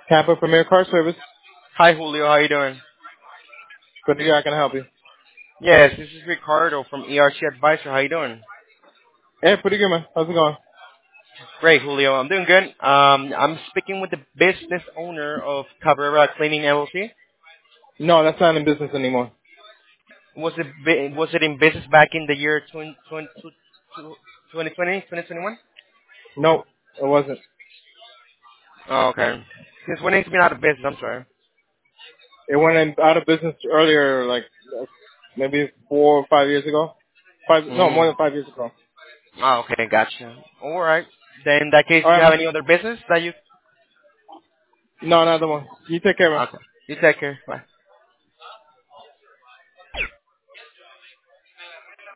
Tampa Premier Car Service. Hi, Julio. How you doing? Good to hear. I can help you. Yes, this is Ricardo from ERC Advisor. How you doing? Hey, pretty good, man. How's it going? Great, Julio. I'm doing good. I'm speaking with the business owner of Cabrera Cleaning LLC. No, that's not in business anymore. Was it in business back in the year 2020, 2021? No, it wasn't. Oh, okay. Since when it's been out of business, I'm sorry. It went out of business earlier, like maybe 4 or 5 years ago. No, more Mm. than 5 years ago. Oh, okay, gotcha. All right. Then in that case, All do you right, have man. any other business that you? No, not the one. You take care, man. Okay. You take care. Bye.